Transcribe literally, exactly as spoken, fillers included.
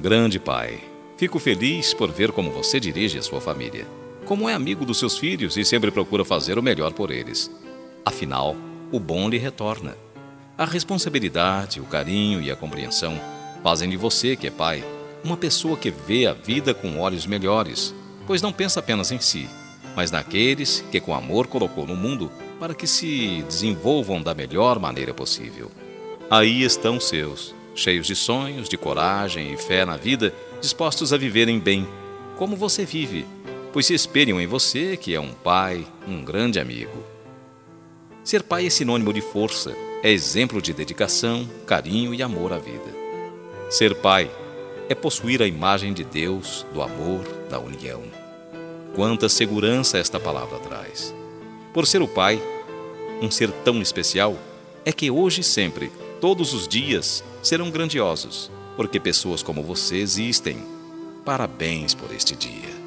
Grande pai, fico feliz por ver como você dirige a sua família, como é amigo dos seus filhos e sempre procura fazer o melhor por eles. Afinal, o bom lhe retorna. A responsabilidade, o carinho e a compreensão fazem de você, que é pai, uma pessoa que vê a vida com olhos melhores, pois não pensa apenas em si, mas naqueles que com amor colocou no mundo para que se desenvolvam da melhor maneira possível. Aí estão seus, cheios de sonhos, de coragem e fé na vida, dispostos a viverem bem, como você vive, pois se espelham em você, que é um pai, um grande amigo. Ser pai é sinônimo de força, é exemplo de dedicação, carinho e amor à vida. Ser pai é possuir a imagem de Deus, do amor, da união. Quanta segurança esta palavra traz. Por ser o pai, um ser tão especial, é que hoje e sempre, todos os dias, serão grandiosos, porque pessoas como você existem. Parabéns por este dia.